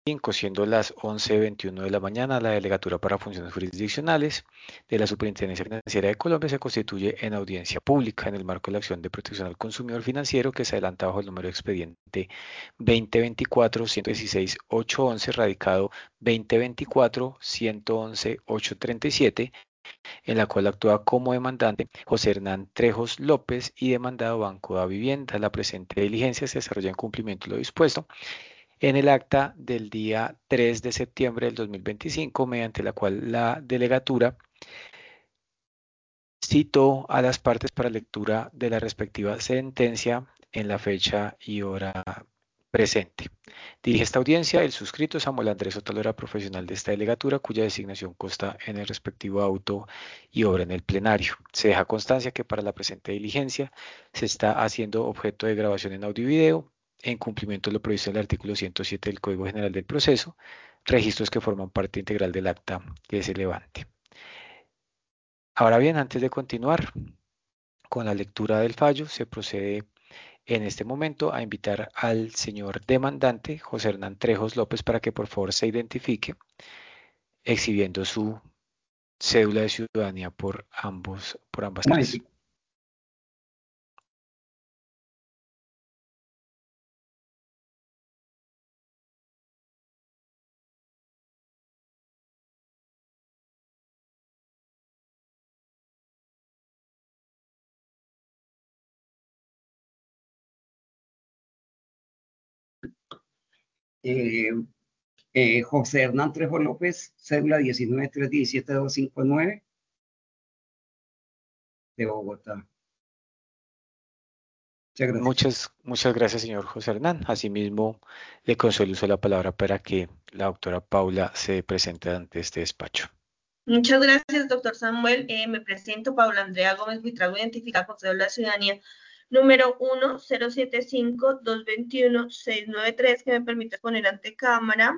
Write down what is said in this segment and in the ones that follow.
Siendo las 11:21 de la mañana, la Delegatura para Funciones Jurisdiccionales de la Superintendencia Financiera de Colombia se constituye en audiencia pública en el marco de la acción de protección al consumidor financiero que se adelanta bajo el número de expediente 2024-116-811, radicado 2024-111-837, en la cual actúa como demandante José Hernán Trejos López y demandado Banco da Vivienda. La presente diligencia se desarrolla en cumplimiento de lo dispuesto en el acta del día 3 de septiembre del 2025, mediante la cual la delegatura citó a las partes para lectura de la respectiva sentencia en la fecha y hora presente. Dirige esta audiencia el suscrito Samuel Andrés Otalora, profesional de esta delegatura, cuya designación consta en el respectivo auto y obra en el plenario. Se deja constancia que para la presente diligencia se está haciendo objeto de grabación en audio y video, en cumplimiento de lo previsto en el artículo 107 del Código General del Proceso, registros que forman parte integral del acta que se levante. Ahora bien, antes de continuar con la lectura del fallo, se procede en este momento a invitar al señor demandante, José Hernán Trejos López, para que por favor se identifique exhibiendo su cédula de ciudadanía por ambas caras. José Hernán Trejo López, cédula 19317259 de Bogotá. Muchas gracias, señor José Hernán. Asimismo, le concedo el uso de la palabra para que la doctora Paula se presente ante este despacho. Muchas gracias, doctor Samuel. Me presento, Paula Andrea Gómez Buitrago, identificada con cédula de ciudadanía número 1075221-693, que me permite poner ante cámara.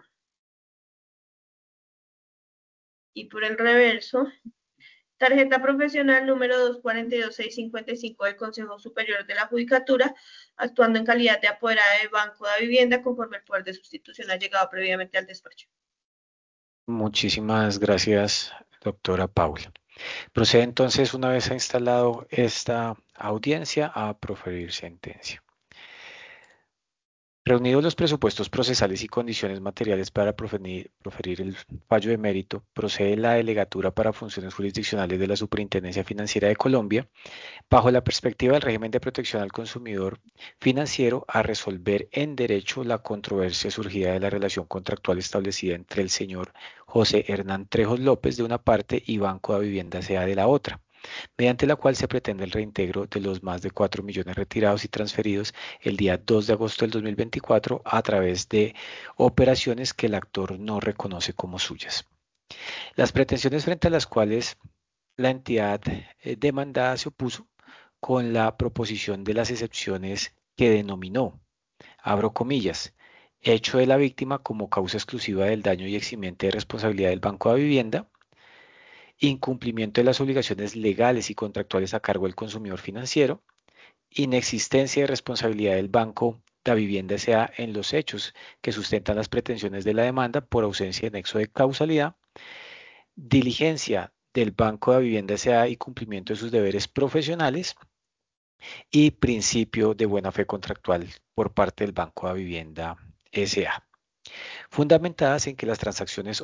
Y por el reverso, tarjeta profesional número 242655 del Consejo Superior de la Judicatura, actuando en calidad de apoderada de Banco de Vivienda, conforme el poder de sustitución ha llegado previamente al despacho. Muchísimas gracias, doctora Paula. Procede entonces, una vez ha instalado esta audiencia, a proferir sentencia. Reunidos los presupuestos procesales y condiciones materiales para proferir el fallo de mérito, procede la Delegatura para Funciones Jurisdiccionales de la Superintendencia Financiera de Colombia, bajo la perspectiva del régimen de protección al consumidor financiero, a resolver en derecho la controversia surgida de la relación contractual establecida entre el señor José Hernán Trejos López de una parte y Banco de Vivienda S.A. de la otra, mediante la cual se pretende el reintegro de los más de 4 millones retirados y transferidos el día 2 de agosto del 2024 a través de operaciones que el actor no reconoce como suyas. Las pretensiones frente a las cuales la entidad demandada se opuso con la proposición de las excepciones que denominó, abro comillas, hecho de la víctima como causa exclusiva del daño y eximiente de responsabilidad del Banco de Vivienda, incumplimiento de las obligaciones legales y contractuales a cargo del consumidor financiero, inexistencia de responsabilidad del Banco de Vivienda S.A. en los hechos que sustentan las pretensiones de la demanda por ausencia de nexo de causalidad, diligencia del Banco de Vivienda S.A. y cumplimiento de sus deberes profesionales, y principio de buena fe contractual por parte del Banco de Vivienda S.A., fundamentadas en que las transacciones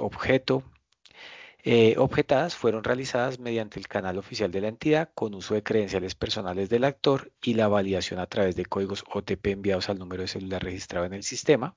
objetadas fueron realizadas mediante el canal oficial de la entidad con uso de credenciales personales del actor y la validación a través de códigos OTP enviados al número de celular registrado en el sistema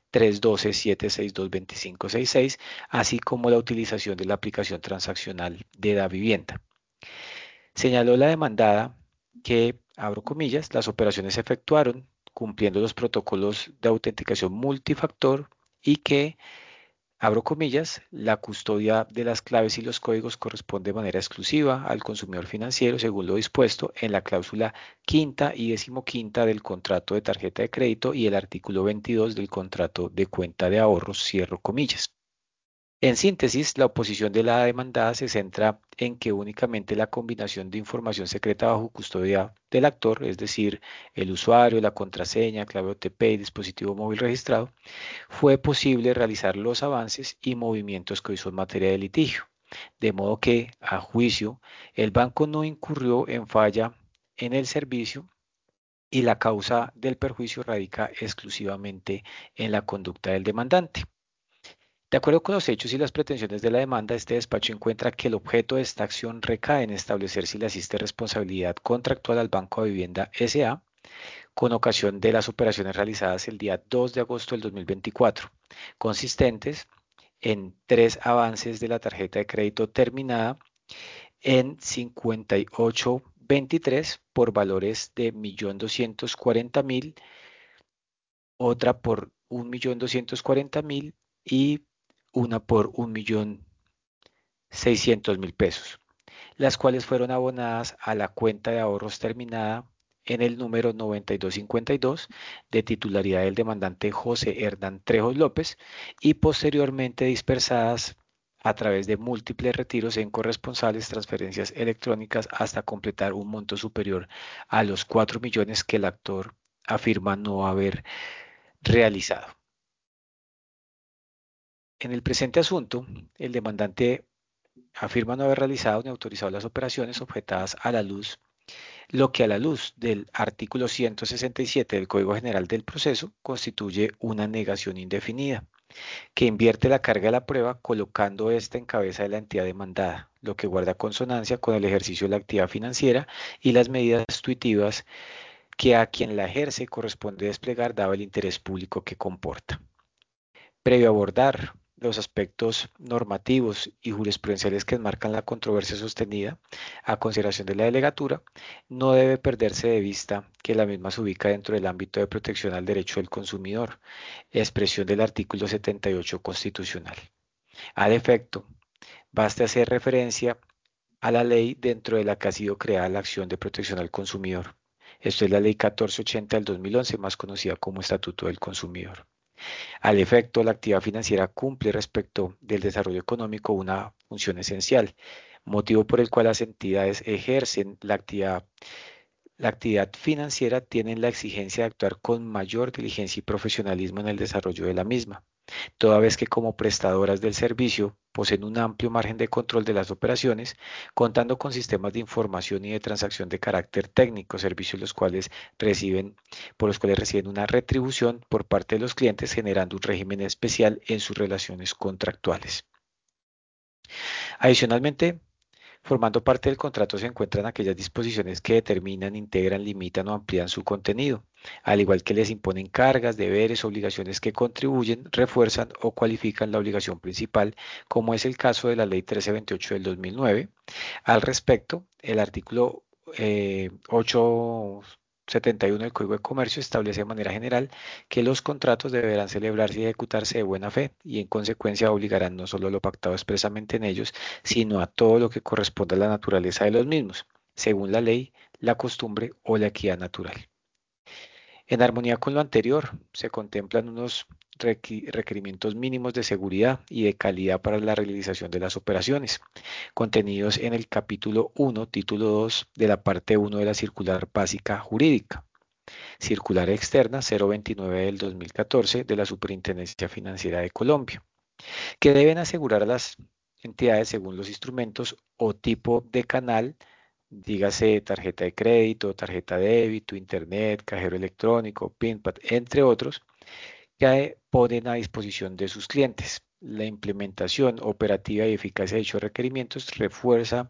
312-762-2566, así como la utilización de la aplicación transaccional de DaVivienda. Señaló la demandada que, abro comillas, las operaciones se efectuaron cumpliendo los protocolos de autenticación multifactor y que, abro comillas, la custodia de las claves y los códigos corresponde de manera exclusiva al consumidor financiero según lo dispuesto en la cláusula quinta y 15ª del contrato de tarjeta de crédito y el artículo 22 del contrato de cuenta de ahorros, cierro comillas. En síntesis, la oposición de la demandada se centra en que únicamente la combinación de información secreta bajo custodia del actor, es decir, el usuario, la contraseña, clave OTP y dispositivo móvil registrado, fue posible realizar los avances y movimientos que hoy son materia de litigio. De modo que, a juicio, el banco no incurrió en falla en el servicio y la causa del perjuicio radica exclusivamente en la conducta del demandante. De acuerdo con los hechos y las pretensiones de la demanda, este despacho encuentra que el objeto de esta acción recae en establecer si le asiste responsabilidad contractual al Banco de Vivienda S.A. con ocasión de las operaciones realizadas el día 2 de agosto del 2024, consistentes en 3 avances de la tarjeta de crédito terminada en 5823 por valores de 1.240.000, otra por 1.240.000 y una por 1.600.000 pesos, las cuales fueron abonadas a la cuenta de ahorros terminada en el número 9252 de titularidad del demandante José Hernán Trejos López y posteriormente dispersadas a través de múltiples retiros en corresponsales transferencias electrónicas hasta completar un monto superior a los 4 millones que el actor afirma no haber realizado. En el presente asunto, el demandante afirma no haber realizado ni autorizado las operaciones objetadas a la luz, lo que a la luz del artículo 167 del Código General del Proceso constituye una negación indefinida, que invierte la carga de la prueba colocando ésta en cabeza de la entidad demandada, lo que guarda consonancia con el ejercicio de la actividad financiera y las medidas tuitivas que a quien la ejerce corresponde desplegar dado el interés público que comporta. Previo a abordar los aspectos normativos y jurisprudenciales que enmarcan la controversia sostenida a consideración de la delegatura, no debe perderse de vista que la misma se ubica dentro del ámbito de protección al derecho del consumidor, expresión del artículo 78 constitucional. Al efecto, basta hacer referencia a la ley dentro de la que ha sido creada la acción de protección al consumidor. Esto es la Ley 1480 del 2011, más conocida como Estatuto del Consumidor. Al efecto, la actividad financiera cumple respecto del desarrollo económico una función esencial, motivo por el cual las entidades ejercen la actividad financiera tienen la exigencia de actuar con mayor diligencia y profesionalismo en el desarrollo de la misma, toda vez que como prestadoras del servicio poseen un amplio margen de control de las operaciones, contando con sistemas de información y de transacción de carácter técnico, servicios por los cuales reciben una retribución por parte de los clientes, generando un régimen especial en sus relaciones contractuales. Adicionalmente, formando parte del contrato se encuentran aquellas disposiciones que determinan, integran, limitan o amplían su contenido, al igual que les imponen cargas, deberes, obligaciones que contribuyen, refuerzan o cualifican la obligación principal, como es el caso de la Ley 1328 del 2009. Al respecto, el artículo 871 del Código de Comercio establece de manera general que los contratos deberán celebrarse y ejecutarse de buena fe y en consecuencia obligarán no solo lo pactado expresamente en ellos, sino a todo lo que corresponda a la naturaleza de los mismos, según la ley, la costumbre o la equidad natural. En armonía con lo anterior, se contemplan unos requerimientos mínimos de seguridad y de calidad para la realización de las operaciones, contenidos en el capítulo 1, título 2 de la parte 1 de la circular básica jurídica, circular externa 029 del 2014 de la Superintendencia Financiera de Colombia, que deben asegurar a las entidades según los instrumentos o tipo de canal, dígase tarjeta de crédito, tarjeta de débito, internet, cajero electrónico, PINPAD, entre otros, que ponen a disposición de sus clientes. La implementación operativa y eficacia de dichos requerimientos refuerza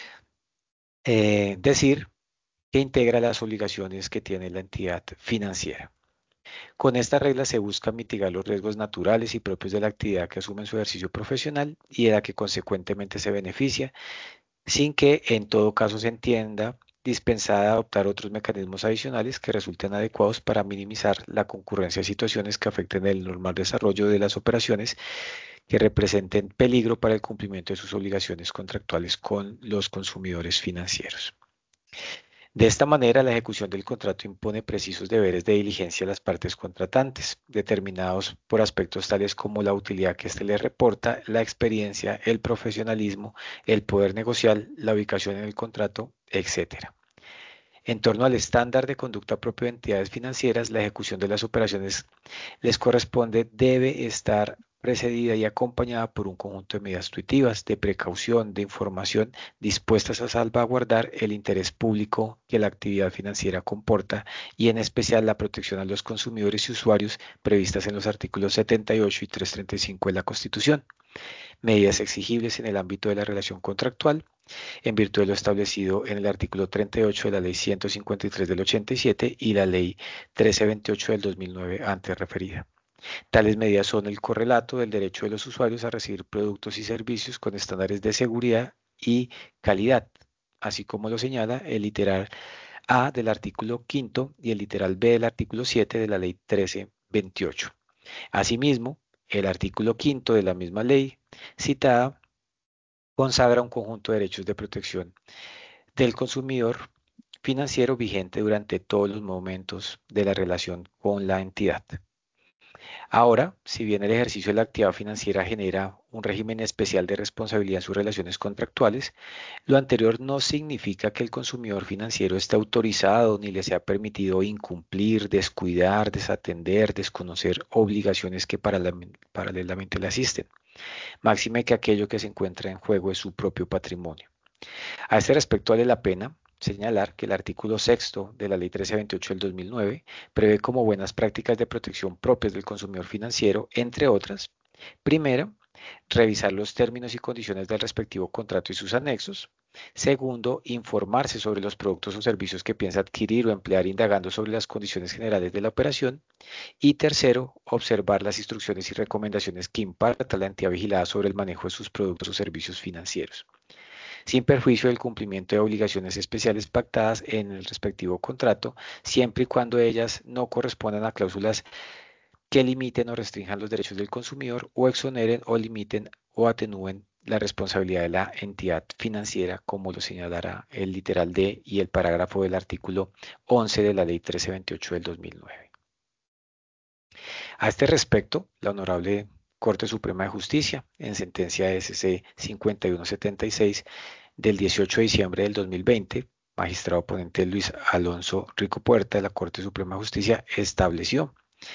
decir que integra las obligaciones que tiene la entidad financiera. Con esta regla se busca mitigar los riesgos naturales y propios de la actividad que asume en su ejercicio profesional y de la que consecuentemente se beneficia, sin que en todo caso se entienda dispensada adoptar otros mecanismos adicionales que resulten adecuados para minimizar la concurrencia de situaciones que afecten el normal desarrollo de las operaciones que representen peligro para el cumplimiento de sus obligaciones contractuales con los consumidores financieros. De esta manera, la ejecución del contrato impone precisos deberes de diligencia a las partes contratantes, determinados por aspectos tales como la utilidad que éste les reporta, la experiencia, el profesionalismo, el poder negociar, la ubicación en el contrato, etc. En torno al estándar de conducta propio de entidades financieras, la ejecución de las operaciones les corresponde debe estar precedida y acompañada por un conjunto de medidas intuitivas, de precaución, de información, dispuestas a salvaguardar el interés público que la actividad financiera comporta y en especial la protección a los consumidores y usuarios previstas en los artículos 78 y 335 de la Constitución. Medidas exigibles en el ámbito de la relación contractual, en virtud de lo establecido en el artículo 38 de la Ley 153 del 87 y la Ley 1328 del 2009 antes referida. Tales medidas son el correlato del derecho de los usuarios a recibir productos y servicios con estándares de seguridad y calidad, así como lo señala el literal A del artículo 5 y el literal B del artículo 7 de la Ley 1328. Asimismo, el artículo 5 de la misma ley citada consagra un conjunto de derechos de protección del consumidor financiero vigente durante todos los momentos de la relación con la entidad. Ahora, si bien el ejercicio de la actividad financiera genera un régimen especial de responsabilidad en sus relaciones contractuales, lo anterior no significa que el consumidor financiero esté autorizado ni le sea permitido incumplir, descuidar, desatender, desconocer obligaciones que paralelamente le asisten. Máxime que aquello que se encuentra en juego es su propio patrimonio. A este respecto vale la pena señalar que el artículo 6 de la Ley 1328 del 2009 prevé como buenas prácticas de protección propias del consumidor financiero, entre otras, primero, revisar los términos y condiciones del respectivo contrato y sus anexos. Segundo, informarse sobre los productos o servicios que piensa adquirir o emplear indagando sobre las condiciones generales de la operación. Y tercero, observar las instrucciones y recomendaciones que imparta la entidad vigilada sobre el manejo de sus productos o servicios financieros, sin perjuicio del cumplimiento de obligaciones especiales pactadas en el respectivo contrato, siempre y cuando ellas no correspondan a cláusulas que limiten o restrinjan los derechos del consumidor o exoneren o limiten o atenúen la responsabilidad de la entidad financiera, como lo señalará el literal D y el parágrafo del artículo 11 de la Ley 1328 del 2009. A este respecto, la Honorable Corte Suprema de Justicia, en sentencia SC 5176 del 18 de diciembre del 2020, magistrado ponente Luis Alonso Rico Puerta de la Corte Suprema de Justicia, estableció,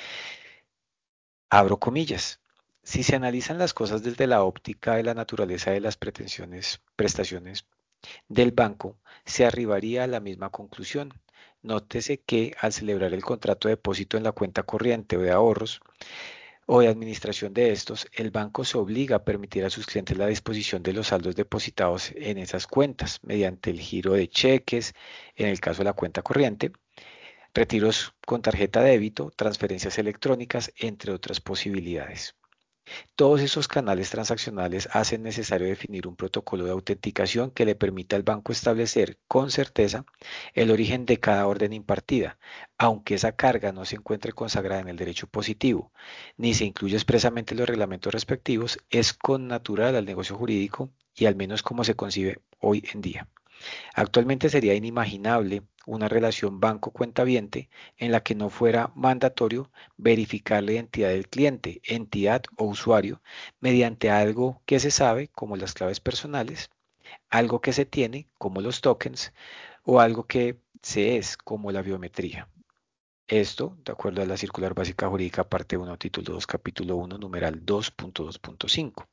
abro comillas, si se analizan las cosas desde la óptica de la naturaleza de las prestaciones del banco, se arribaría a la misma conclusión. Nótese que al celebrar el contrato de depósito en la cuenta corriente o de ahorros, o de administración de estos, el banco se obliga a permitir a sus clientes la disposición de los saldos depositados en esas cuentas mediante el giro de cheques, en el caso de la cuenta corriente, retiros con tarjeta de débito, transferencias electrónicas, entre otras posibilidades. Todos esos canales transaccionales hacen necesario definir un protocolo de autenticación que le permita al banco establecer con certeza el origen de cada orden impartida, aunque esa carga no se encuentre consagrada en el derecho positivo, ni se incluye expresamente en los reglamentos respectivos, es connatural al negocio jurídico y al menos como se concibe hoy en día. Actualmente sería inimaginable una relación banco-cuentaviente en la que no fuera mandatorio verificar la identidad del cliente, entidad o usuario mediante algo que se sabe, como las claves personales, algo que se tiene, como los tokens, o algo que se es, como la biometría. Esto, de acuerdo a la Circular Básica Jurídica, parte 1, título 2, capítulo 1, numeral 2.2.5.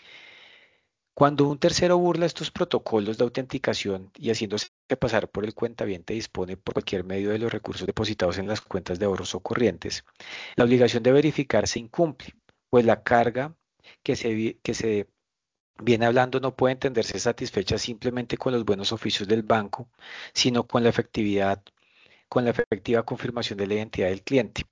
Cuando un tercero burla estos protocolos de autenticación y haciéndose pasar por el cuentaviente dispone por cualquier medio de los recursos depositados en las cuentas de ahorros o corrientes, la obligación de verificar se incumple, pues la carga que se viene hablando no puede entenderse satisfecha simplemente con los buenos oficios del banco, sino con la efectiva confirmación de la identidad del cliente,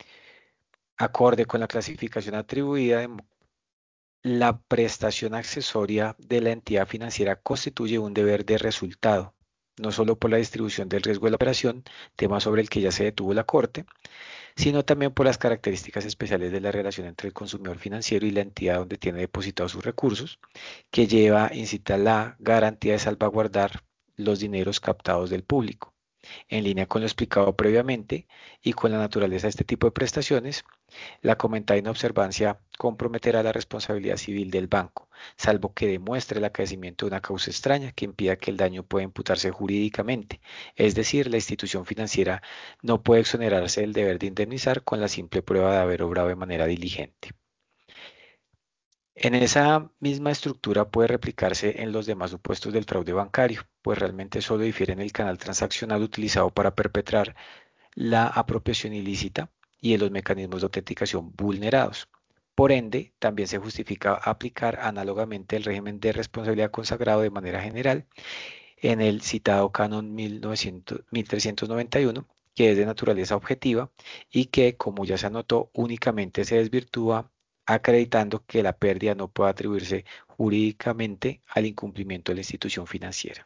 acorde con la clasificación atribuida de la prestación accesoria de la entidad financiera constituye un deber de resultado, no solo por la distribución del riesgo de la operación, tema sobre el que ya se detuvo la Corte, sino también por las características especiales de la relación entre el consumidor financiero y la entidad donde tiene depositados sus recursos, que incita a la garantía de salvaguardar los dineros captados del público. En línea con lo explicado previamente y con la naturaleza de este tipo de prestaciones, la comentada inobservancia comprometerá la responsabilidad civil del banco, salvo que demuestre el acaecimiento de una causa extraña que impida que el daño pueda imputarse jurídicamente. Es decir, la institución financiera no puede exonerarse del deber de indemnizar con la simple prueba de haber obrado de manera diligente. En esa misma estructura puede replicarse en los demás supuestos del fraude bancario, pues realmente solo difiere en el canal transaccional utilizado para perpetrar la apropiación ilícita y en los mecanismos de autenticación vulnerados. Por ende, también se justifica aplicar análogamente el régimen de responsabilidad consagrado de manera general en el citado Canon 1391, que es de naturaleza objetiva y que, como ya se anotó, únicamente se desvirtúa acreditando que la pérdida no puede atribuirse jurídicamente al incumplimiento de la institución financiera.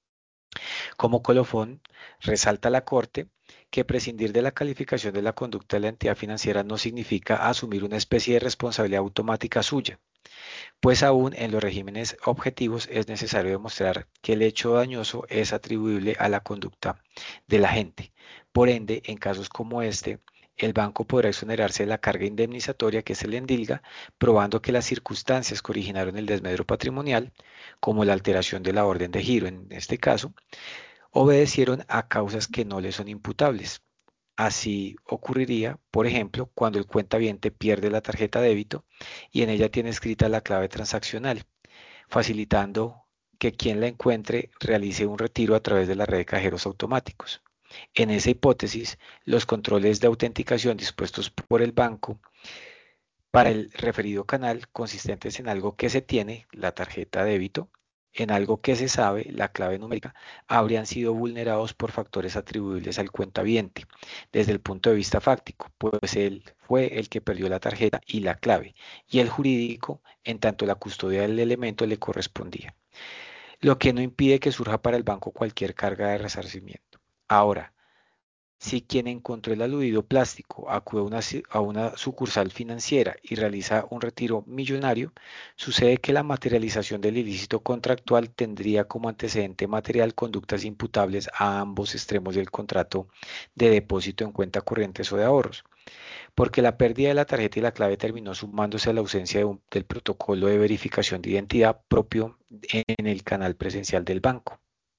Como colofón, resalta la Corte que prescindir de la calificación de la conducta de la entidad financiera no significa asumir una especie de responsabilidad automática suya, pues aún en los regímenes objetivos es necesario demostrar que el hecho dañoso es atribuible a la conducta del agente. Por ende, en casos como este, el banco podrá exonerarse de la carga indemnizatoria que se le endilga, probando que las circunstancias que originaron el desmedro patrimonial, como la alteración de la orden de giro en este caso, obedecieron a causas que no le son imputables. Así ocurriría, por ejemplo, cuando el cuentaviente pierde la tarjeta débito y en ella tiene escrita la clave transaccional, facilitando que quien la encuentre realice un retiro a través de la red de cajeros automáticos. En esa hipótesis, los controles de autenticación dispuestos por el banco para el referido canal, consistentes en algo que se tiene, la tarjeta débito, en algo que se sabe, la clave numérica, habrían sido vulnerados por factores atribuibles al cuentaviente desde el punto de vista fáctico, pues él fue el que perdió la tarjeta y la clave, y el jurídico, en tanto la custodia del elemento le correspondía, lo que no impide que surja para el banco cualquier carga de resarcimiento. Ahora, si quien encontró el aludido plástico acude a una sucursal financiera y realiza un retiro millonario, sucede que la materialización del ilícito contractual tendría como antecedente material conductas imputables a ambos extremos del contrato de depósito en cuenta corrientes o de ahorros, porque la pérdida de la tarjeta y la clave terminó sumándose a la ausencia del protocolo de verificación de identidad propio en el canal presencial del banco.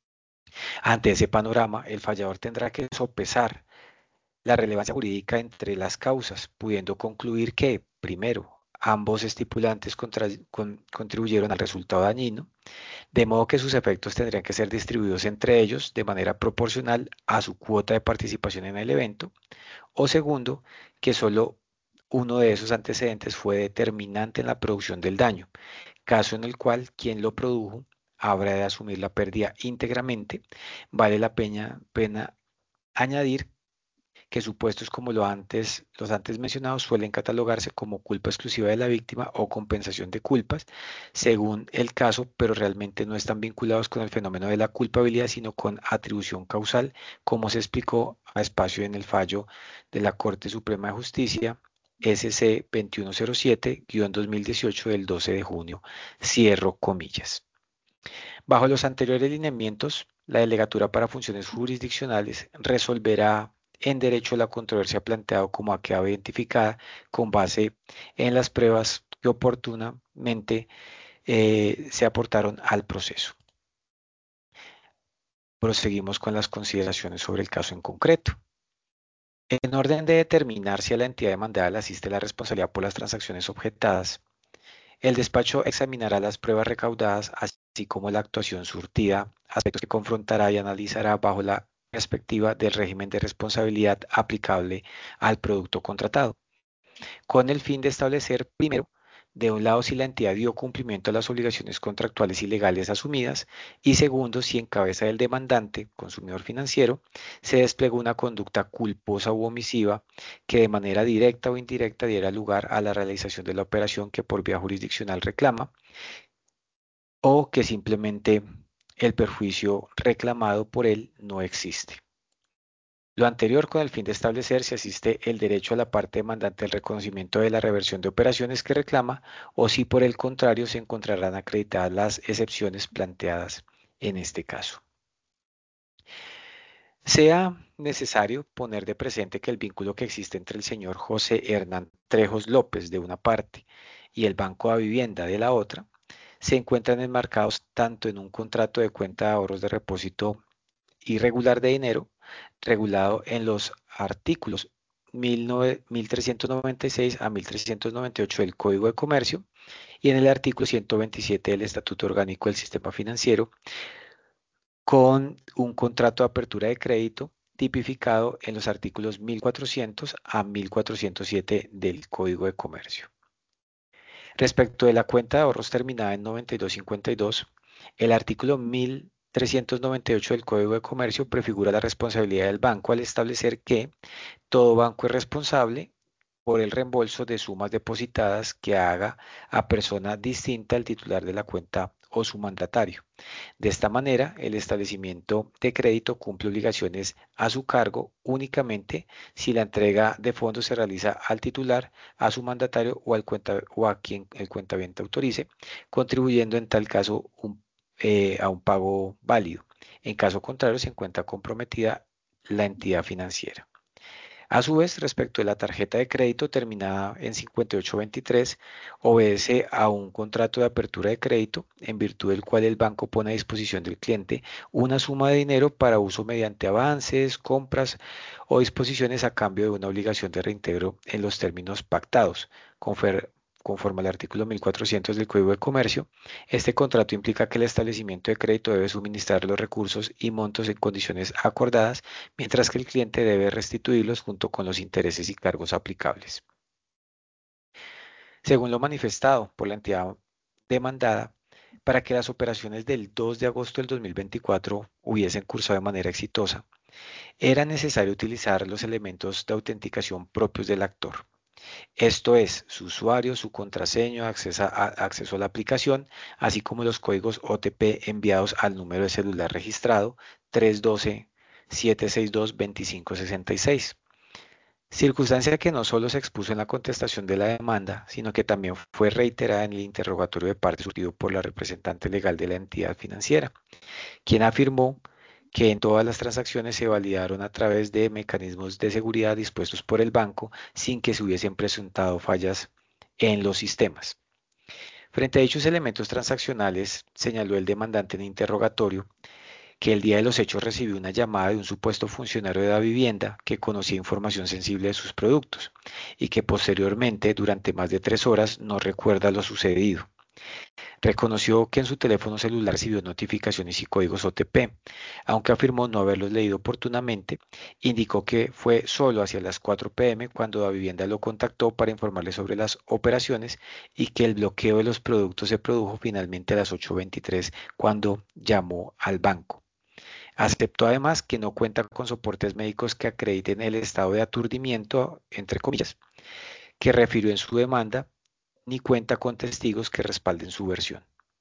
Ante ese panorama, el fallador tendrá que sopesar la relevancia jurídica entre las causas, pudiendo concluir que, primero, ambos estipulantes contribuyeron al resultado dañino, de modo que sus efectos tendrían que ser distribuidos entre ellos de manera proporcional a su cuota de participación en el evento, o segundo, que solo uno de esos antecedentes fue determinante en la producción del daño, caso en el cual quien lo produjo habrá de asumir la pérdida íntegramente. Vale la pena añadir que supuestos como los antes mencionados suelen catalogarse como culpa exclusiva de la víctima o compensación de culpas, según el caso, pero realmente no están vinculados con el fenómeno de la culpabilidad, sino con atribución causal, como se explicó a espacio en el fallo de la Corte Suprema de Justicia, SC 2107-2018 del 12 de junio. Cierro comillas. Bajo los anteriores lineamientos, la Delegatura para Funciones Jurisdiccionales resolverá en derecho la controversia planteado como ha quedado identificada con base en las pruebas que oportunamente se aportaron al proceso. Proseguimos con las consideraciones sobre el caso en concreto. En orden de determinar si a la entidad demandada le asiste la responsabilidad por las transacciones objetadas, el despacho examinará las pruebas recaudadas, así como la actuación surtida, aspectos que confrontará y analizará bajo la perspectiva del régimen de responsabilidad aplicable al producto contratado, con el fin de establecer, primero, de un lado, si la entidad dio cumplimiento a las obligaciones contractuales y legales asumidas, y segundo, si en cabeza del demandante, consumidor financiero, se desplegó una conducta culposa u omisiva que de manera directa o indirecta diera lugar a la realización de la operación que por vía jurisdiccional reclama, o que simplemente el perjuicio reclamado por él no existe. Lo anterior con el fin de establecer si asiste el derecho a la parte demandante al reconocimiento de la reversión de operaciones que reclama o si por el contrario se encontrarán acreditadas las excepciones planteadas en este caso. Sea necesario poner de presente que el vínculo que existe entre el señor José Hernán Trejos López de una parte y el Banco de Vivienda de la otra se encuentran enmarcados tanto en un contrato de cuenta de ahorros de repósito irregular de dinero, regulado en los artículos 1396 a 1398 del Código de Comercio y en el artículo 127 del Estatuto Orgánico del Sistema Financiero, con un contrato de apertura de crédito tipificado en los artículos 1400 a 1407 del Código de Comercio. Respecto de la cuenta de ahorros terminada en 9252, el artículo 1398 del Código de Comercio prefigura la responsabilidad del banco al establecer que todo banco es responsable por el reembolso de sumas depositadas que haga a persona distinta al titular de la cuenta o su mandatario. De esta manera, el establecimiento de crédito cumple obligaciones a su cargo únicamente si la entrega de fondos se realiza al titular, a su mandatario o a quien el cuentaviente autorice, contribuyendo en tal caso a un pago válido. En caso contrario, se encuentra comprometida la entidad financiera. A su vez, respecto de la tarjeta de crédito terminada en 5823, obedece a un contrato de apertura de crédito, en virtud del cual el banco pone a disposición del cliente una suma de dinero para uso mediante avances, compras o disposiciones a cambio de una obligación de reintegro en los términos pactados, conforme al artículo 1400 del Código de Comercio. Este contrato implica que el establecimiento de crédito debe suministrar los recursos y montos en condiciones acordadas, mientras que el cliente debe restituirlos junto con los intereses y cargos aplicables. Según lo manifestado por la entidad demandada, para que las operaciones del 2 de agosto del 2024 hubiesen cursado de manera exitosa, era necesario utilizar los elementos de autenticación propios del actor. Esto es, su usuario, su contraseña, acceso a la aplicación, así como los códigos OTP enviados al número de celular registrado 312-762-2566. Circunstancia que no solo se expuso en la contestación de la demanda, sino que también fue reiterada en el interrogatorio de parte surtido por la representante legal de la entidad financiera, quien afirmó que en todas las transacciones se validaron a través de mecanismos de seguridad dispuestos por el banco sin que se hubiesen presentado fallas en los sistemas. Frente a dichos elementos transaccionales, señaló el demandante en interrogatorio que el día de los hechos recibió una llamada de un supuesto funcionario de la vivienda que conocía información sensible de sus productos y que posteriormente, durante más de 3 horas, no recuerda lo sucedido. Reconoció que en su teléfono celular recibió notificaciones y códigos OTP, aunque afirmó no haberlos leído oportunamente. Indicó que fue solo hacia las 4 p.m. cuando la vivienda lo contactó para informarle sobre las operaciones y que el bloqueo de los productos se produjo finalmente a las 8:23 cuando llamó al banco. Aceptó además que no cuenta con soportes médicos que acrediten el estado de aturdimiento, entre comillas, que refirió en su demanda, ni cuenta con testigos que respalden su versión.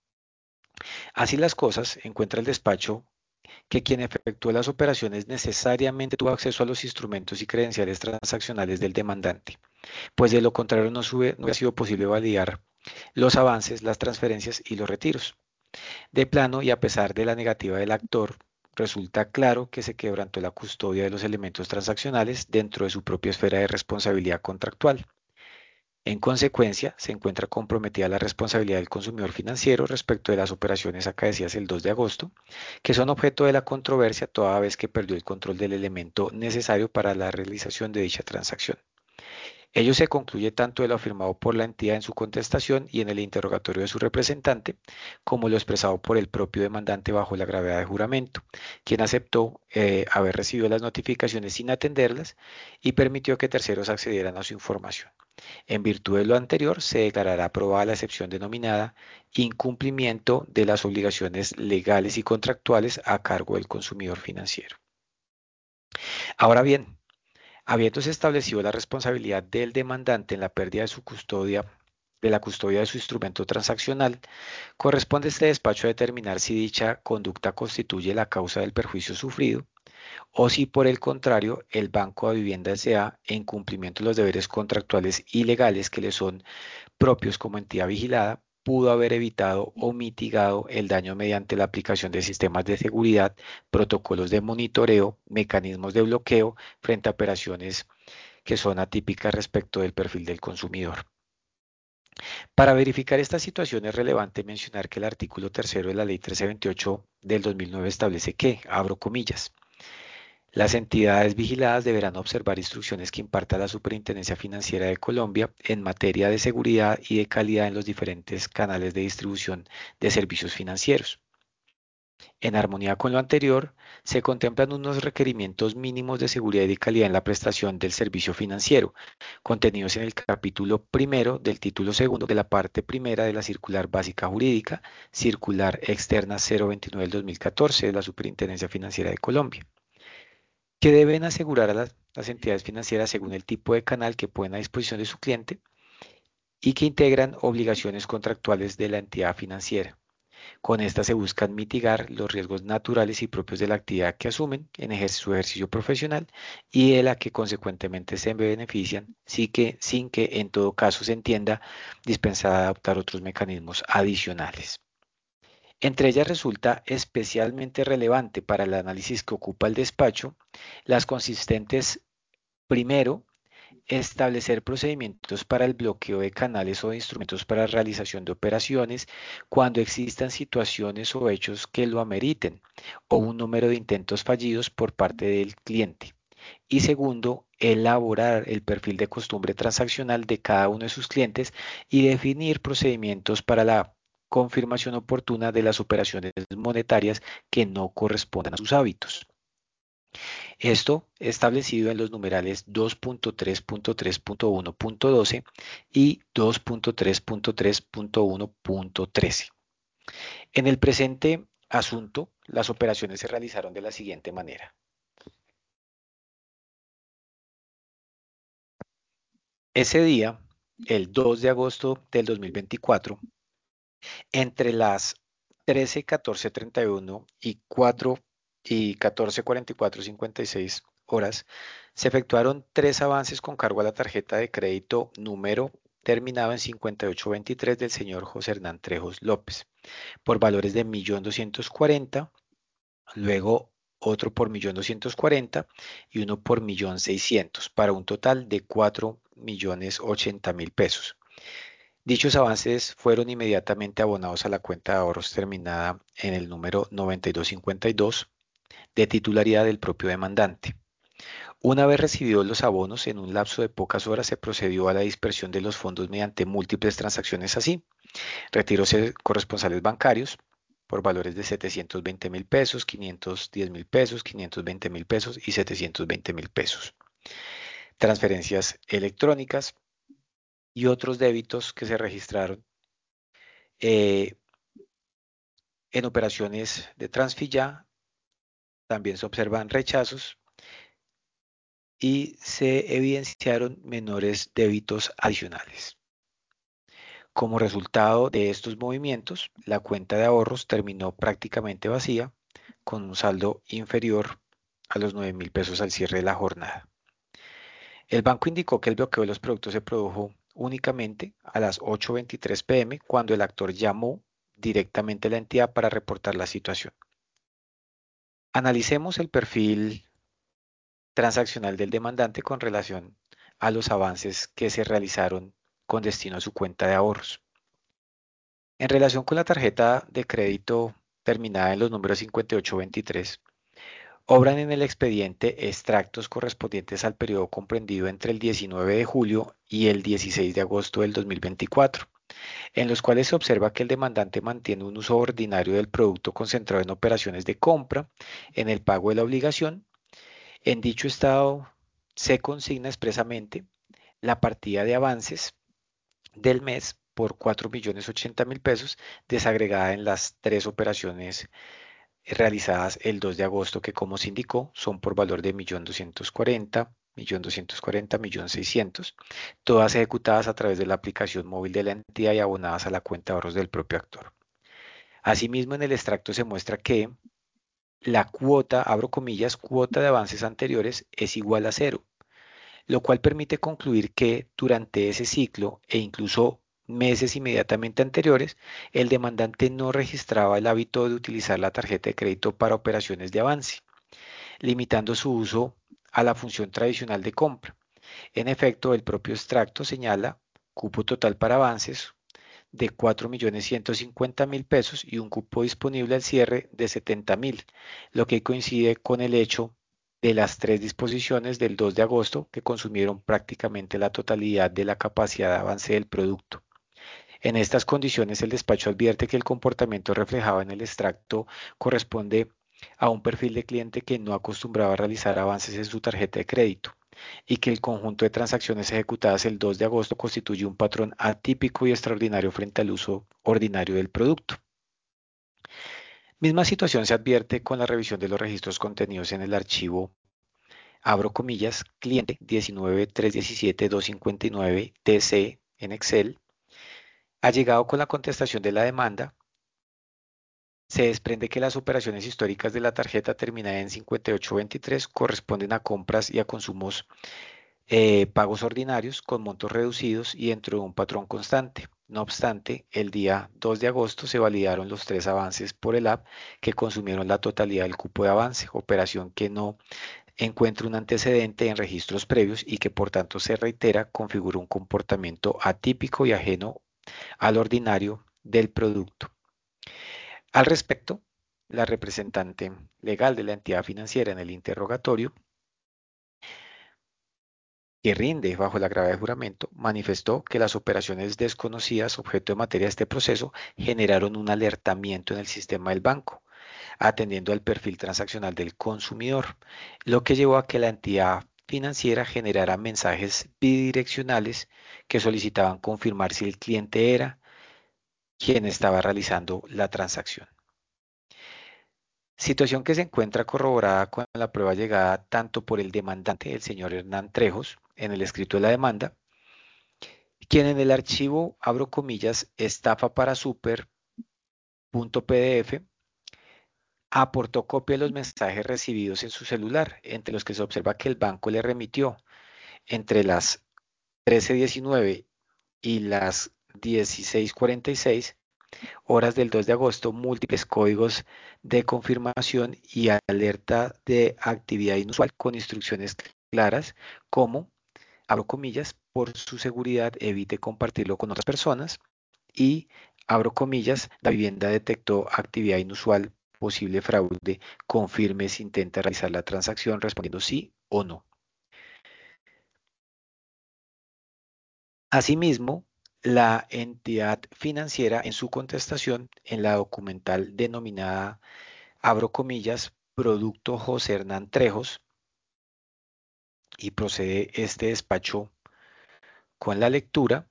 Así las cosas, encuentra el despacho que quien efectuó las operaciones necesariamente tuvo acceso a los instrumentos y credenciales transaccionales del demandante, pues de lo contrario no hubiera sido posible validar los avances, las transferencias y los retiros. De plano, y a pesar de la negativa del actor, resulta claro que se quebrantó la custodia de los elementos transaccionales dentro de su propia esfera de responsabilidad contractual. En consecuencia, se encuentra comprometida la responsabilidad del consumidor financiero respecto de las operaciones acaecidas el 2 de agosto, que son objeto de la controversia toda vez que perdió el control del elemento necesario para la realización de dicha transacción. Ello se concluye tanto de lo afirmado por la entidad en su contestación y en el interrogatorio de su representante, como lo expresado por el propio demandante bajo la gravedad de juramento, quien aceptó haber recibido las notificaciones sin atenderlas y permitió que terceros accedieran a su información. En virtud de lo anterior, se declarará aprobada la excepción denominada incumplimiento de las obligaciones legales y contractuales a cargo del consumidor financiero. Ahora bien, habiéndose establecido la responsabilidad del demandante en la pérdida de su custodia, de la custodia de su instrumento transaccional, corresponde a este despacho determinar si dicha conducta constituye la causa del perjuicio sufrido o si por el contrario el Banco de Vivienda S.A., en cumplimiento de los deberes contractuales y legales que le son propios como entidad vigilada, pudo haber evitado o mitigado el daño mediante la aplicación de sistemas de seguridad, protocolos de monitoreo, mecanismos de bloqueo frente a operaciones que son atípicas respecto del perfil del consumidor. Para verificar esta situación es relevante mencionar que el artículo tercero de la Ley 1328 del 2009 establece que, abro comillas, las entidades vigiladas deberán observar instrucciones que imparta la Superintendencia Financiera de Colombia en materia de seguridad y de calidad en los diferentes canales de distribución de servicios financieros. En armonía con lo anterior, se contemplan unos requerimientos mínimos de seguridad y de calidad en la prestación del servicio financiero, contenidos en el capítulo primero del título segundo de la parte primera de la Circular Básica Jurídica, Circular Externa 029 del 2014 de la Superintendencia Financiera de Colombia, que deben asegurar a las entidades financieras según el tipo de canal que ponen a disposición de su cliente y que integran obligaciones contractuales de la entidad financiera. Con esta se buscan mitigar los riesgos naturales y propios de la actividad que asumen en su ejercicio profesional y de la que consecuentemente se benefician, sin que en todo caso se entienda dispensada adoptar otros mecanismos adicionales. Entre ellas resulta especialmente relevante para el análisis que ocupa el despacho las consistentes, primero, establecer procedimientos para el bloqueo de canales o de instrumentos para realización de operaciones cuando existan situaciones o hechos que lo ameriten o un número de intentos fallidos por parte del cliente. Y segundo, elaborar el perfil de costumbre transaccional de cada uno de sus clientes y definir procedimientos para la confirmación oportuna de las operaciones monetarias que no correspondan a sus hábitos. Esto establecido en los numerales 2.3.3.1.12 y 2.3.3.1.13. En el presente asunto, las operaciones se realizaron de la siguiente manera. Ese día, el 2 de agosto del 2024, entre las 13:14:31 y 14:44:56 horas, se efectuaron 3 avances con cargo a la tarjeta de crédito número terminado en 5823 del señor José Hernán Trejos López, por valores de 1.240.000, luego otro por 1.240.000 y uno por 1.600.000, para un total de 4.080.000 pesos. Dichos avances fueron inmediatamente abonados a la cuenta de ahorros terminada en el número 9252 de titularidad del propio demandante. Una vez recibidos los abonos, en un lapso de pocas horas se procedió a la dispersión de los fondos mediante múltiples transacciones así: retiros corresponsales bancarios por valores de 720.000 pesos, 510.000 pesos, 520.000 pesos y 720.000 pesos. Transferencias electrónicas y otros débitos que se registraron en operaciones de Transfilla. También se observan rechazos y se evidenciaron menores débitos adicionales. Como resultado de estos movimientos, la cuenta de ahorros terminó prácticamente vacía, con un saldo inferior a los 9.000 pesos al cierre de la jornada. El banco indicó que el bloqueo de los productos se produjo únicamente a las 8:23 p.m. cuando el actor llamó directamente a la entidad para reportar la situación. Analicemos el perfil transaccional del demandante con relación a los avances que se realizaron con destino a su cuenta de ahorros. En relación con la tarjeta de crédito terminada en los números 5823, obran en el expediente extractos correspondientes al periodo comprendido entre el 19 de julio y el 16 de agosto del 2024, en los cuales se observa que el demandante mantiene un uso ordinario del producto concentrado en operaciones de compra, en el pago de la obligación. En dicho estado se consigna expresamente la partida de avances del mes por 4.080.000 pesos, desagregada en las 3 operaciones realizadas el 2 de agosto, que como se indicó son por valor de 1.240.000, 1.240.000, 1.600.000, todas ejecutadas a través de la aplicación móvil de la entidad y abonadas a la cuenta de ahorros del propio actor. Asimismo, en el extracto se muestra que la cuota, abro comillas, cuota de avances anteriores es igual a 0, lo cual permite concluir que durante ese ciclo e incluso meses inmediatamente anteriores, el demandante no registraba el hábito de utilizar la tarjeta de crédito para operaciones de avance, limitando su uso a la función tradicional de compra. En efecto, el propio extracto señala cupo total para avances de 4.150.000 pesos y un cupo disponible al cierre de 70.000, lo que coincide con el hecho de las tres disposiciones del 2 de agosto que consumieron prácticamente la totalidad de la capacidad de avance del producto. En estas condiciones, el despacho advierte que el comportamiento reflejado en el extracto corresponde a un perfil de cliente que no acostumbraba a realizar avances en su tarjeta de crédito y que el conjunto de transacciones ejecutadas el 2 de agosto constituye un patrón atípico y extraordinario frente al uso ordinario del producto. Misma situación se advierte con la revisión de los registros contenidos en el archivo, abro comillas, cliente 19317259 TC en Excel. Ha llegado con la contestación de la demanda. Se desprende que las operaciones históricas de la tarjeta terminada en 5823 corresponden a compras y a consumos pagos ordinarios con montos reducidos y dentro de un patrón constante. No obstante, el día 2 de agosto se validaron los tres avances por el app que consumieron la totalidad del cupo de avance, operación que no encuentra un antecedente en registros previos y que por tanto se reitera, configura un comportamiento atípico y ajeno al ordinario del producto. Al respecto, la representante legal de la entidad financiera en el interrogatorio, que rinde bajo la grave de juramento, manifestó que las operaciones desconocidas objeto de materia de este proceso generaron un alertamiento en el sistema del banco, atendiendo al perfil transaccional del consumidor, lo que llevó a que la entidad financiera generara mensajes bidireccionales que solicitaban confirmar si el cliente era quien estaba realizando la transacción. Situación que se encuentra corroborada con la prueba llegada tanto por el demandante, el señor Hernán Trejos, en el escrito de la demanda, quien en el archivo, abro comillas, estafa para super.pdf, aportó copia de los mensajes recibidos en su celular, entre los que se observa que el banco le remitió entre las 13:19 y las 16:46 horas del 2 de agosto múltiples códigos de confirmación y alerta de actividad inusual con instrucciones claras como, abro comillas, por su seguridad evite compartirlo con otras personas y, abro comillas, la vivienda detectó actividad inusual, posible fraude, confirme si intenta realizar la transacción respondiendo sí o no. Asimismo, la entidad financiera en su contestación en la documental denominada, abro comillas, producto José Hernán Trejos, y procede este despacho con la lectura,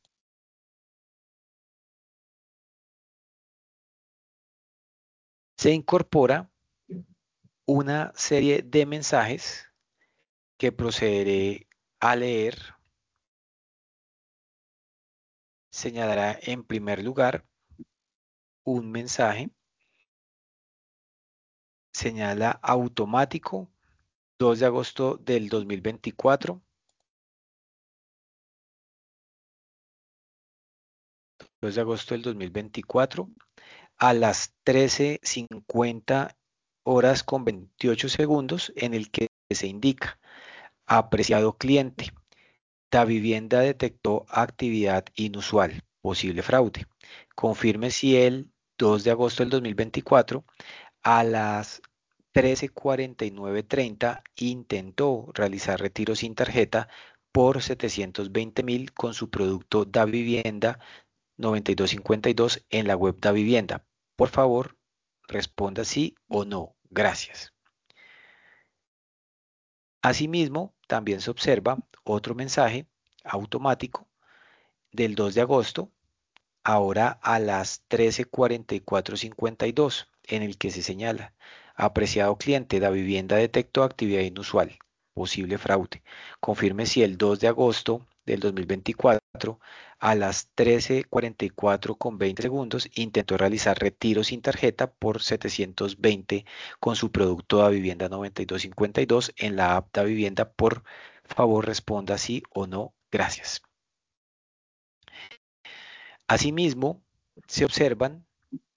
se incorpora una serie de mensajes que procederé a leer. Señalará en primer lugar un mensaje, señala automático, 2 de agosto del 2024, 2 de agosto del 2024, a las 13:50 horas con 28 segundos, en el que se indica, apreciado cliente, Davivienda detectó actividad inusual, posible fraude. Confirme si el 2 de agosto del 2024 a las 13:49:30 intentó realizar retiro sin tarjeta por 720.000 con su producto Davivienda 9252 en la web Davivienda. Por favor, responda sí o no. Gracias. Asimismo, también se observa otro mensaje automático del 2 de agosto, ahora a las 13:44:52, en el que se señala, apreciado cliente, Davivienda detectó actividad inusual, posible fraude. Confirme si el 2 de agosto del 2024 a las 13:44:20 segundos intentó realizar retiro sin tarjeta por 720 con su producto Davivienda 9252 en la app Davivienda. Por favor, responda sí o no. Gracias. Asimismo, se observan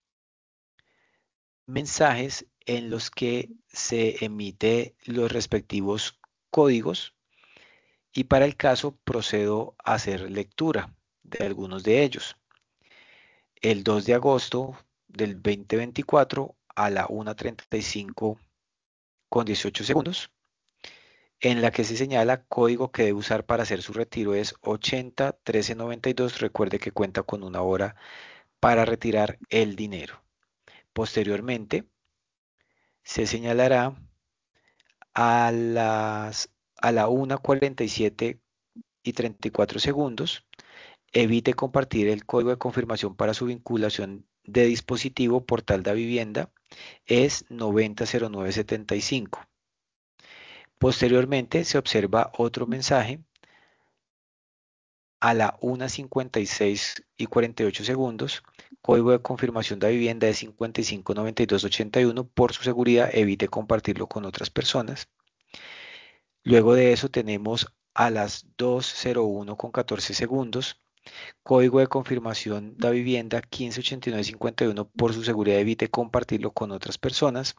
mensajes en los que se emite los respectivos códigos y para el caso procedo a hacer lectura de algunos de ellos. El 2 de agosto del 2024 a la 1:35 con 18 segundos, en la que se señala código que debe usar para hacer su retiro es 801392. Recuerde que cuenta con una hora para retirar el dinero. Posteriormente, se señalará a la 1:47:34. Evite compartir el código de confirmación para su vinculación de dispositivo portal de vivienda. Es 900975. Posteriormente se observa otro mensaje a la 1:56:48. Código de confirmación de vivienda es 559281. Por su seguridad, evite compartirlo con otras personas. Luego de eso tenemos a las 2:01:14. Código de confirmación de vivienda 158951. Por su seguridad, evite compartirlo con otras personas.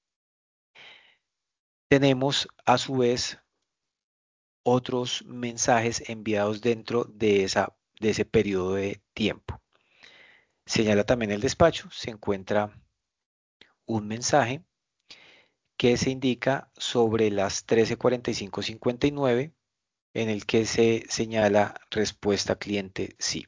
Tenemos a su vez otros mensajes enviados dentro de ese periodo de tiempo. Señala también el despacho, se encuentra un mensaje que se indica sobre las 13:45:59 en el que se señala respuesta cliente sí.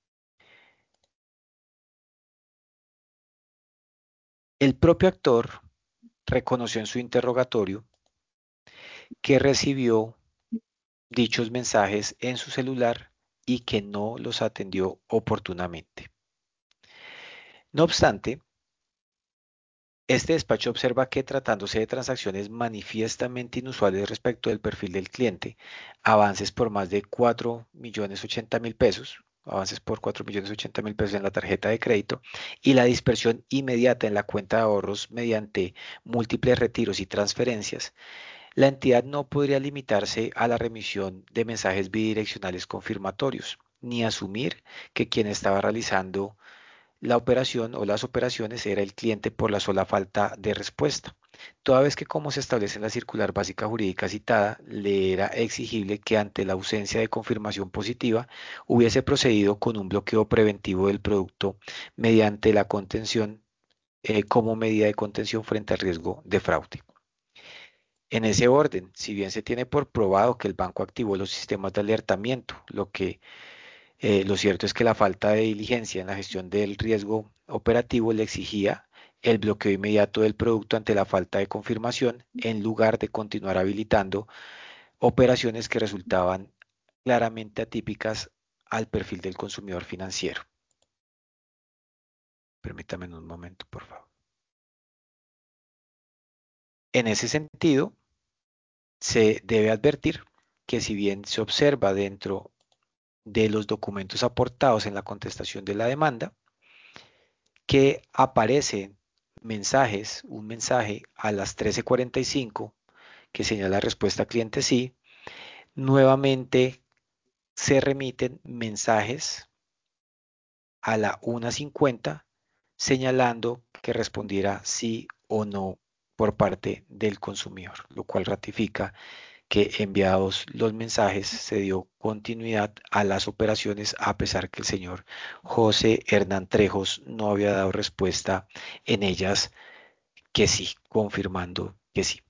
El propio actor reconoció en su interrogatorio que recibió dichos mensajes en su celular y que no los atendió oportunamente. No obstante, este despacho observa que tratándose de transacciones manifiestamente inusuales respecto del perfil del cliente, avances por más de 4.080.000 pesos, avances por 4.080.000 pesos en la tarjeta de crédito y la dispersión inmediata en la cuenta de ahorros mediante múltiples retiros y transferencias, la entidad no podría limitarse a la remisión de mensajes bidireccionales confirmatorios, ni asumir que quien estaba realizando la operación o las operaciones era el cliente por la sola falta de respuesta, toda vez que, como se establece en la circular básica jurídica citada, le era exigible que ante la ausencia de confirmación positiva hubiese procedido con un bloqueo preventivo del producto mediante la contención como medida de contención frente al riesgo de fraude. En ese orden, si bien se tiene por probado que el banco activó los sistemas de alertamiento, lo cierto es que la falta de diligencia en la gestión del riesgo operativo le exigía el bloqueo inmediato del producto ante la falta de confirmación, en lugar de continuar habilitando operaciones que resultaban claramente atípicas al perfil del consumidor financiero. Permítame un momento, por favor. En ese sentido, se debe advertir que si bien se observa dentro de los documentos aportados en la contestación de la demanda, que aparece un mensaje a las 13:45 que señala respuesta cliente sí, nuevamente se remiten mensajes a la 1:50 señalando que respondiera sí o no por parte del consumidor, lo cual ratifica que enviados los mensajes se dio continuidad a las operaciones a pesar que el señor José Hernán Trejos no había dado respuesta en ellas que sí, confirmando que sí.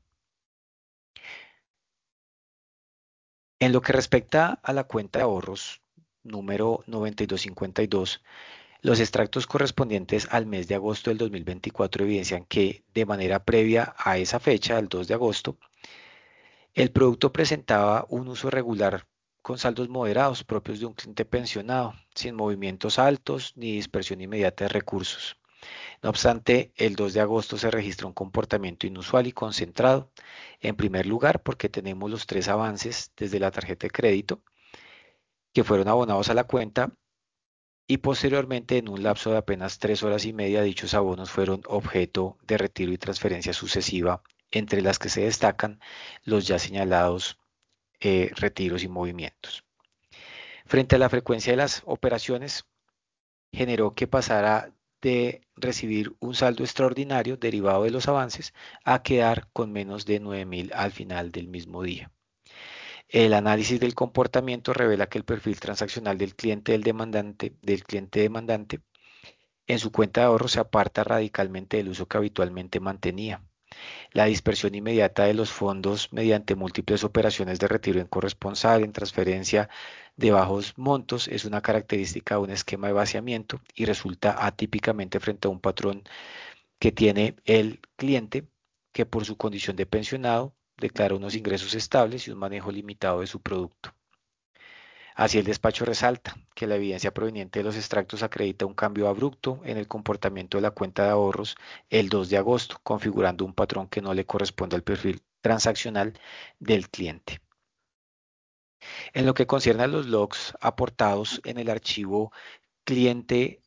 En lo que respecta a la cuenta de ahorros número 9252, los extractos correspondientes al mes de agosto del 2024 evidencian que de manera previa a esa fecha, el 2 de agosto, el producto presentaba un uso regular con saldos moderados propios de un cliente pensionado, sin movimientos altos ni dispersión inmediata de recursos. No obstante, el 2 de agosto se registra un comportamiento inusual y concentrado. En primer lugar, porque tenemos los 3 avances desde la tarjeta de crédito que fueron abonados a la cuenta y posteriormente en un lapso de apenas 3 horas y media dichos abonos fueron objeto de retiro y transferencia sucesiva, entre las que se destacan los ya señalados retiros y movimientos. Frente a la frecuencia de las operaciones, generó que pasara de recibir un saldo extraordinario derivado de los avances a quedar con menos de 9.000 al final del mismo día. El análisis del comportamiento revela que el perfil transaccional del cliente demandante en su cuenta de ahorro se aparta radicalmente del uso que habitualmente mantenía. La dispersión inmediata de los fondos mediante múltiples operaciones de retiro en corresponsal, en transferencia de bajos montos, es una característica de un esquema de vaciamiento y resulta atípicamente frente a un patrón que tiene el cliente que por su condición de pensionado declara unos ingresos estables y un manejo limitado de su producto. Así el despacho resalta que la evidencia proveniente de los extractos acredita un cambio abrupto en el comportamiento de la cuenta de ahorros el 2 de agosto, configurando un patrón que no le corresponde al perfil transaccional del cliente. En lo que concierne a los logs aportados en el archivo cliente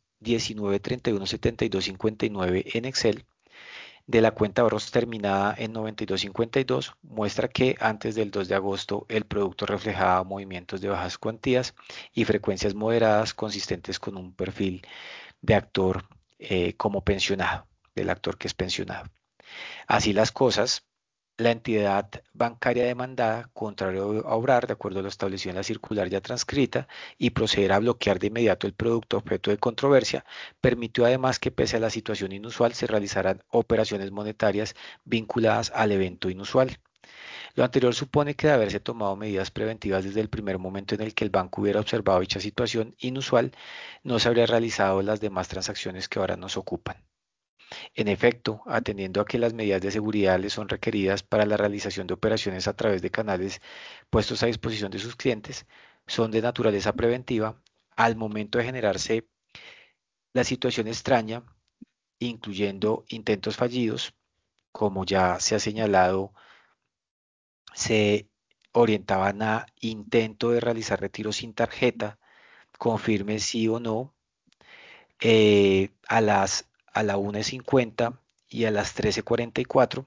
19317259 en Excel, de la cuenta de ahorros terminada en 9252 muestra que antes del 2 de agosto el producto reflejaba movimientos de bajas cuantías y frecuencias moderadas consistentes con un perfil de actor como pensionado, del actor que es pensionado. Así las cosas, la entidad bancaria demandada, contrario a obrar de acuerdo a lo establecido en la circular ya transcrita y proceder a bloquear de inmediato el producto objeto de controversia, permitió además que pese a la situación inusual se realizaran operaciones monetarias vinculadas al evento inusual. Lo anterior supone que de haberse tomado medidas preventivas desde el primer momento en el que el banco hubiera observado dicha situación inusual, no se habría realizado las demás transacciones que ahora nos ocupan. En efecto, atendiendo a que las medidas de seguridad les son requeridas para la realización de operaciones a través de canales puestos a disposición de sus clientes, son de naturaleza preventiva, al momento de generarse la situación extraña, incluyendo intentos fallidos, como ya se ha señalado, se orientaban a intento de realizar retiros sin tarjeta, confirme sí o no, a la 1:50 y a las 13:44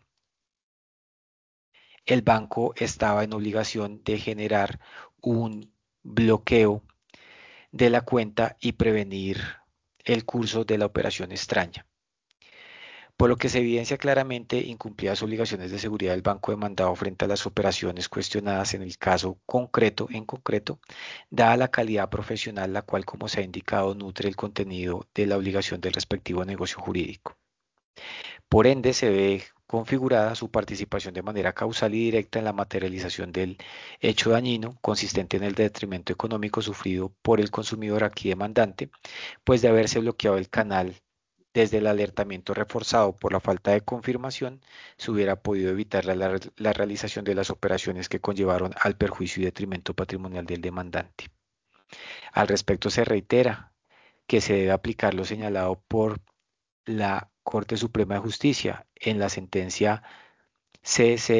el banco estaba en obligación de generar un bloqueo de la cuenta y prevenir el curso de la operación extraña. Por lo que se evidencia claramente incumplía las obligaciones de seguridad del banco demandado frente a las operaciones cuestionadas en el caso concreto, dada la calidad profesional, la cual, como se ha indicado, nutre el contenido de la obligación del respectivo negocio jurídico. Por ende, se ve configurada su participación de manera causal y directa en la materialización del hecho dañino consistente en el detrimento económico sufrido por el consumidor aquí demandante, pues de haberse bloqueado el canal desde el alertamiento reforzado por la falta de confirmación, se hubiera podido evitar la realización de las operaciones que conllevaron al perjuicio y detrimento patrimonial del demandante. Al respecto, se reitera que se debe aplicar lo señalado por la Corte Suprema de Justicia en la sentencia CC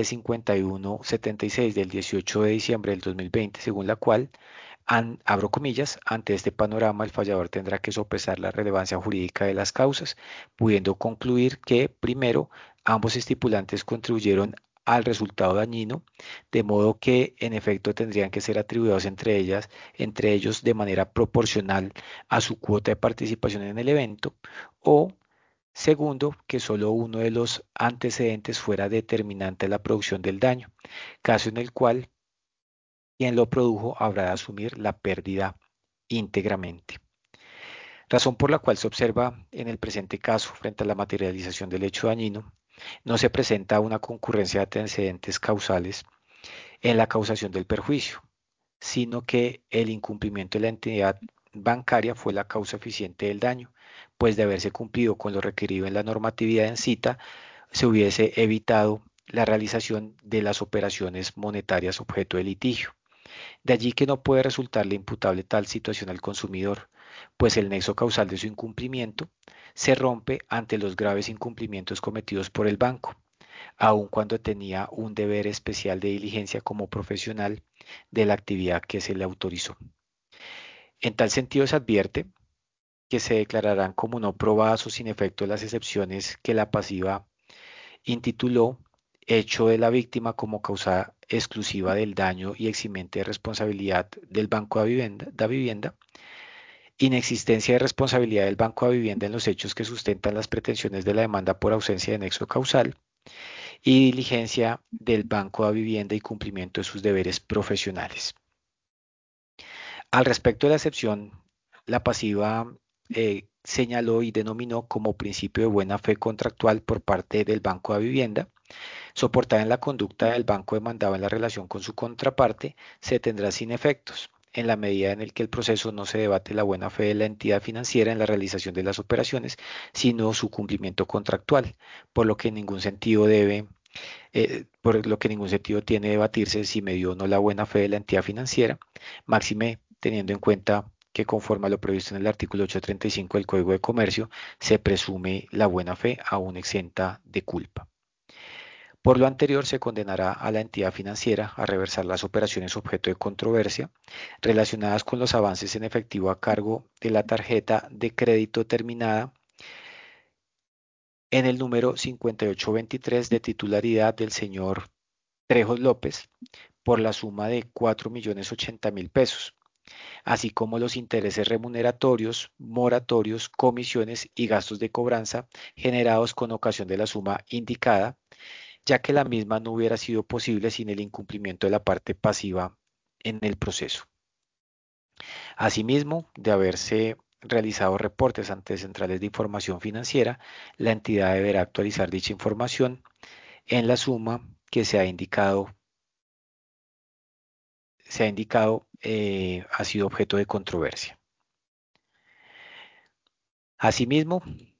5176 del 18 de diciembre del 2020, según la cual, abro comillas, ante este panorama el fallador tendrá que sopesar la relevancia jurídica de las causas, pudiendo concluir que, primero, ambos estipulantes contribuyeron al resultado dañino, de modo que en efecto tendrían que ser atribuidos entre ellos de manera proporcional a su cuota de participación en el evento, o segundo, que solo uno de los antecedentes fuera determinante en la producción del daño, caso en el cual quien lo produjo habrá de asumir la pérdida íntegramente. Razón por la cual se observa en el presente caso, frente a la materialización del hecho dañino, no se presenta una concurrencia de antecedentes causales en la causación del perjuicio, sino que el incumplimiento de la entidad bancaria fue la causa eficiente del daño, pues de haberse cumplido con lo requerido en la normatividad en cita, se hubiese evitado la realización de las operaciones monetarias objeto de litigio. De allí que no puede resultarle imputable tal situación al consumidor, pues el nexo causal de su incumplimiento se rompe ante los graves incumplimientos cometidos por el banco, aun cuando tenía un deber especial de diligencia como profesional de la actividad que se le autorizó. En tal sentido, se advierte que se declararán como no probadas o sin efecto las excepciones que la pasiva intituló hecho de la víctima como causa exclusiva del daño y eximente de responsabilidad del Banco de Vivienda, inexistencia de responsabilidad del Banco de Vivienda en los hechos que sustentan las pretensiones de la demanda por ausencia de nexo causal, y diligencia del Banco de Vivienda y cumplimiento de sus deberes profesionales. Al respecto de la excepción, la pasiva señaló y denominó como principio de buena fe contractual por parte del Banco de Vivienda, soportada en la conducta del banco demandado en la relación con su contraparte, se tendrá sin efectos, en la medida en el que el proceso no se debate la buena fe de la entidad financiera en la realización de las operaciones, sino su cumplimiento contractual, por lo que en ningún sentido tiene debatirse si medió o no la buena fe de la entidad financiera, máxime teniendo en cuenta que conforme a lo previsto en el artículo 835 del Código de Comercio, se presume la buena fe aún exenta de culpa. Por lo anterior, se condenará a la entidad financiera a reversar las operaciones objeto de controversia relacionadas con los avances en efectivo a cargo de la tarjeta de crédito terminada en el número 5823 de titularidad del señor Trejos López por la suma de 4.080.000 pesos, así como los intereses remuneratorios, moratorios, comisiones y gastos de cobranza generados con ocasión de la suma indicada, ya que la misma no hubiera sido posible sin el incumplimiento de la parte pasiva en el proceso. Asimismo, de haberse realizado reportes ante centrales de información financiera, la entidad deberá actualizar dicha información en la suma que se ha indicado ha sido objeto de controversia. Asimismo,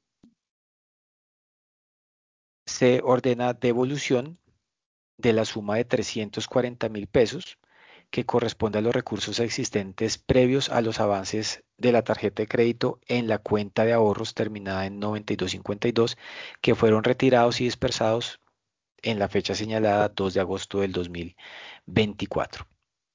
se ordena devolución de la suma de 340.000 pesos que corresponde a los recursos existentes previos a los avances de la tarjeta de crédito en la cuenta de ahorros terminada en 9252 que fueron retirados y dispersados en la fecha señalada 2 de agosto del 2024.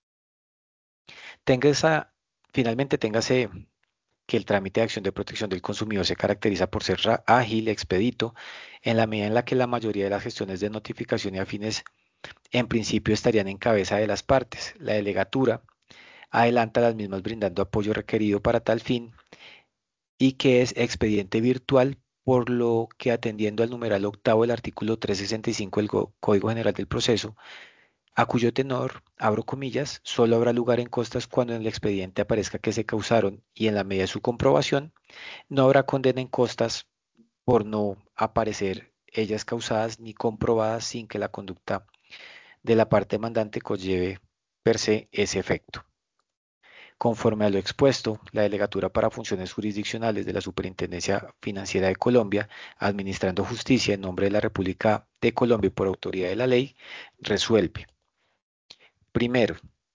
Téngase que el trámite de acción de protección del consumidor se caracteriza por ser ágil, expedito, en la medida en la que la mayoría de las gestiones de notificación y afines en principio estarían en cabeza de las partes. La delegatura adelanta las mismas brindando apoyo requerido para tal fin y que es expediente virtual, por lo que atendiendo al numeral octavo del artículo 365 del Código General del Proceso, a cuyo tenor, abro comillas, solo habrá lugar en costas cuando en el expediente aparezca que se causaron y en la medida de su comprobación, no habrá condena en costas por no aparecer ellas causadas ni comprobadas sin que la conducta de la parte demandante conlleve per se ese efecto. Conforme a lo expuesto, la Delegatura para Funciones Jurisdiccionales de la Superintendencia Financiera de Colombia, administrando justicia en nombre de la República de Colombia y por autoridad de la ley, resuelve. Primero,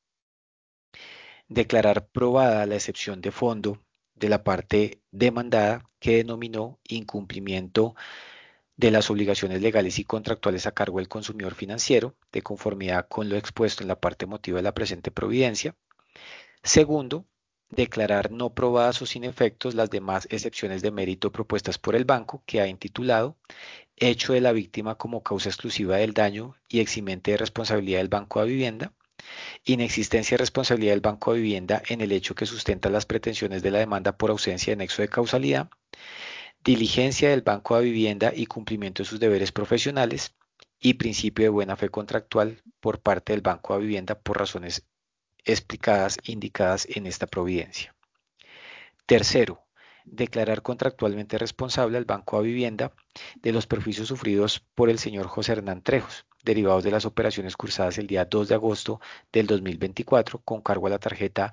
declarar probada la excepción de fondo de la parte demandada que denominó incumplimiento de las obligaciones legales y contractuales a cargo del consumidor financiero, de conformidad con lo expuesto en la parte motiva de la presente providencia. Segundo, declarar no probadas o sin efectos las demás excepciones de mérito propuestas por el banco que ha intitulado hecho de la víctima como causa exclusiva del daño y eximente de responsabilidad del Banco de Vivienda, inexistencia de responsabilidad del Banco de Vivienda en el hecho que sustenta las pretensiones de la demanda por ausencia de nexo de causalidad, diligencia del Banco de Vivienda y cumplimiento de sus deberes profesionales, y principio de buena fe contractual por parte del Banco de Vivienda por razones explicadas, indicadas en esta providencia. Tercero, declarar contractualmente responsable al Banco de Vivienda de los perjuicios sufridos por el señor José Hernán Trejos, derivados de las operaciones cursadas el día 2 de agosto del 2024 con cargo a la tarjeta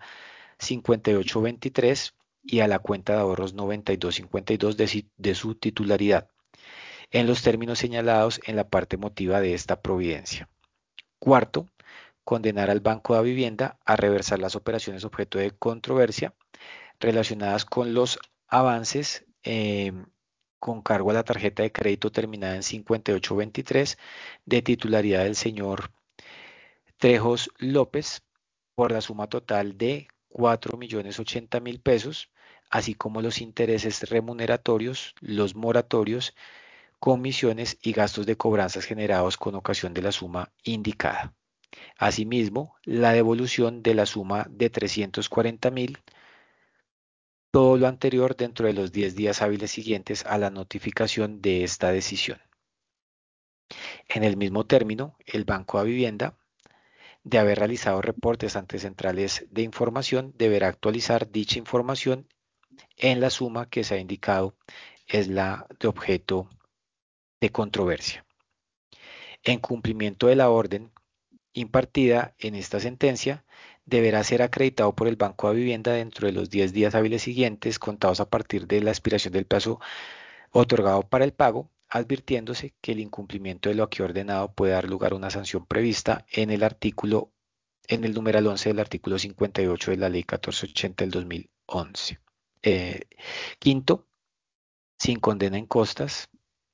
5823 y a la cuenta de ahorros 9252 de su titularidad, en los términos señalados en la parte motiva de esta providencia. Cuarto, condenar al Banco de Vivienda a reversar las operaciones objeto de controversia relacionadas con los avances con cargo a la tarjeta de crédito terminada en 5823 de titularidad del señor Trejos López por la suma total de 4.080.000 pesos, así como los intereses remuneratorios, los moratorios, comisiones y gastos de cobranzas generados con ocasión de la suma indicada. Asimismo, la devolución de la suma de 340.000 todo lo anterior dentro de los 10 días hábiles siguientes a la notificación de esta decisión. En el mismo término, el Banco de Vivienda, de haber realizado reportes ante centrales de información, deberá actualizar dicha información en la suma que se ha indicado es la de objeto de controversia. En cumplimiento de la orden impartida en esta sentencia, deberá ser acreditado por el Banco de Vivienda dentro de los 10 días hábiles siguientes, contados a partir de la expiración del plazo otorgado para el pago, advirtiéndose que el incumplimiento de lo aquí ordenado puede dar lugar a una sanción prevista en el numeral 11 del artículo 58 de la Ley 1480 del 2011. Quinto, sin condena en costas,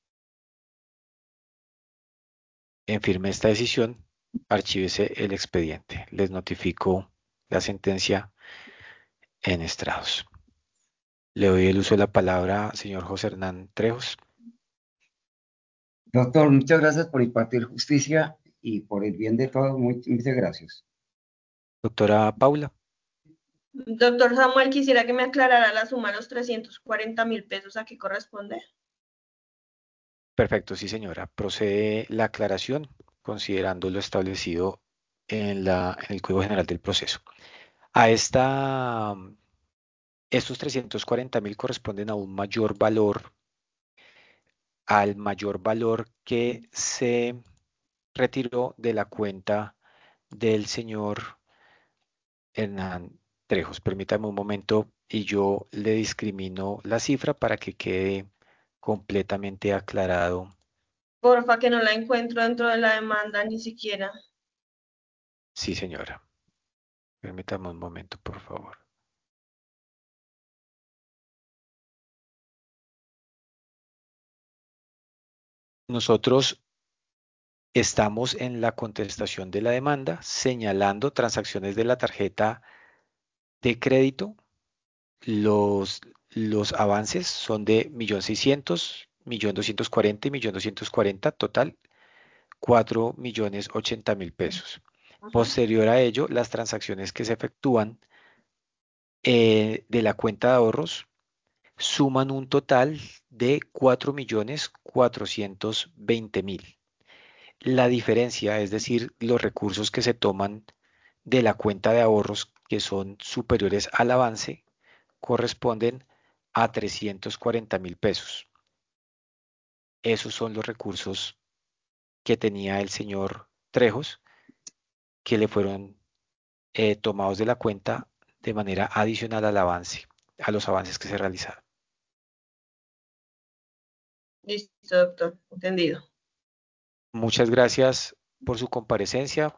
en firme esta decisión, archívese el expediente. Les notifico la sentencia en estrados. Le doy el uso de la palabra al señor José Hernán Trejos. Doctor, muchas gracias por impartir justicia y por el bien de todos. Muchas gracias. Doctora Paula. Doctor Samuel, quisiera que me aclarara la suma de los 340.000 pesos, ¿a qué corresponde? Perfecto, sí señora. Procede la aclaración considerando lo establecido en el Código General del Proceso. Estos 340.000 corresponden a un mayor valor, al mayor valor que se retiró de la cuenta del señor Hernán Trejos. Permítame un momento y yo le discrimino la cifra para que quede completamente aclarado. Porfa, que no la encuentro dentro de la demanda ni siquiera. Sí, señora. Permítame un momento, por favor. Nosotros estamos en la contestación de la demanda señalando transacciones de la tarjeta de crédito. Los avances son de 1.600.000, 1.240.000 y 1.240.000, total 4.080.000 pesos. Ajá. Posterior a ello, las transacciones que se efectúan de la cuenta de ahorros suman un total de 4.420.000. La diferencia, es decir, los recursos que se toman de la cuenta de ahorros que son superiores al avance, corresponden a 340.000 pesos. Esos son los recursos que tenía el señor Trejos, que le fueron tomados de la cuenta de manera adicional al avance, a los avances que se realizaron. Listo, doctor. Entendido. Muchas gracias por su comparecencia.